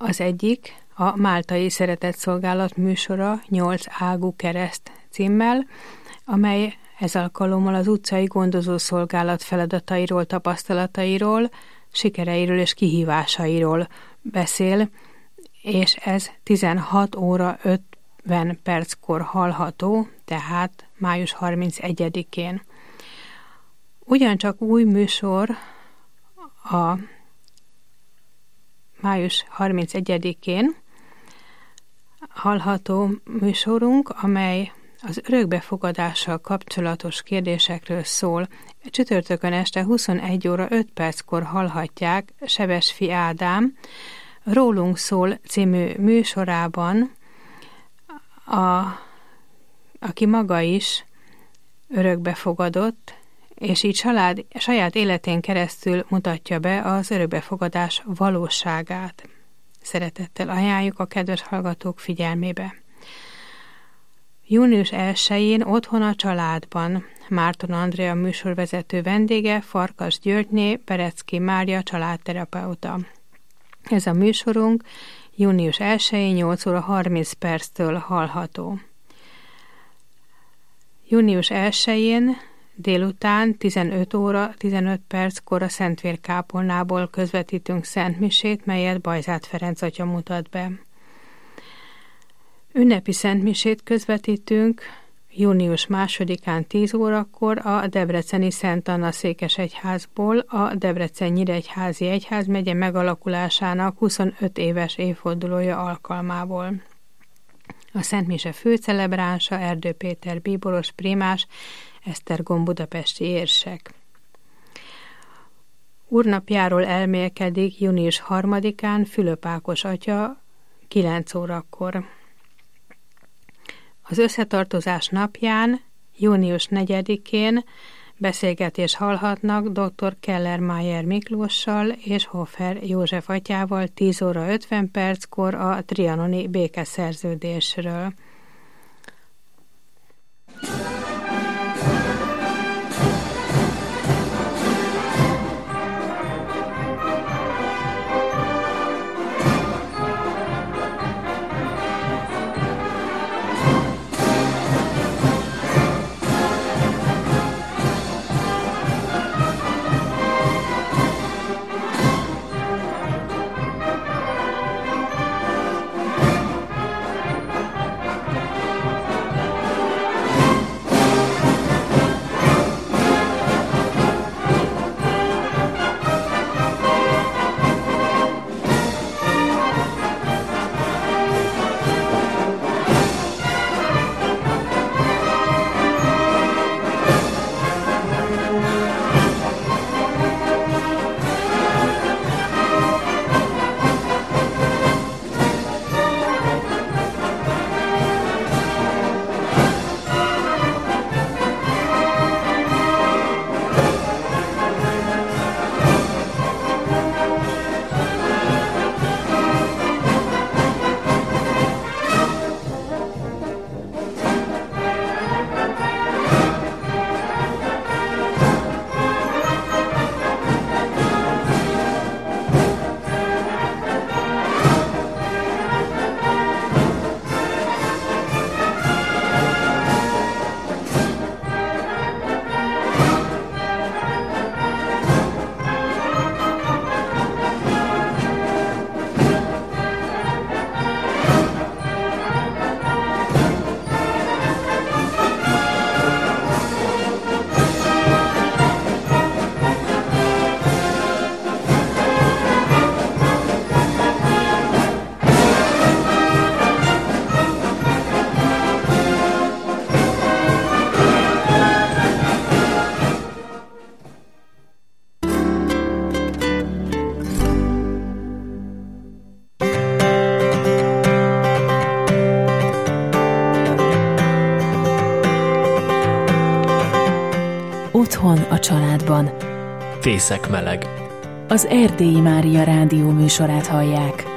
Az egyik a Máltai Szeretetszolgálat műsora 8 ágú kereszt címmel, amely ez alkalommal az utcai gondozószolgálat feladatairól, tapasztalatairól, sikereiről és kihívásairól beszél, és ez 16 óra 50 perckor hallható, tehát május 31-én. Ugyancsak új műsor a május 31-én hallható műsorunk, amely az örökbefogadással kapcsolatos kérdésekről szól. Csütörtökön este 21 óra 5 perckor hallhatják Sebesfi Ádám Rólunk szól című műsorában, aki maga is örökbefogadott, és így saját életén keresztül mutatja be az örökbefogadás valóságát. Szeretettel ajánljuk a kedves hallgatók figyelmébe. Június 1-én Otthon a családban Márton Andrea műsorvezető vendége, Farkas Györgyné, Perecki Mária családterapeuta. Ez a műsorunk június 1-én 8 óra 30 perctől hallható. Június 1-én délután 15 óra 15 perckor a Szentvérkápolnából közvetítünk szentmisét, melyet Bajzát Ferenc atya mutat be. Ünnepi szentmisét közvetítünk június 2-án 10 órakor a debreceni Szent Anna székesegyházból, a Debrecen-Nyíregyházi Egyházmegye megalakulásának 25 éves évfordulója alkalmából. A szentmise főcelebránsa Erdő Péter bíboros prímás, Esztergom budapesti érsek. Úrnapjáról elmélkedik június 3-án Fülöp Ákos atya 9 órakor. Az összetartozás napján, június 4-én beszélgetés hallhatnak dr. Keller-Mayer Miklóssal és Hofer József atyával 10 óra 50 perckor a trianoni békeszerződésről. Otthon a családban. Fészek meleg. Az Erdélyi Mária rádió műsorát hallják.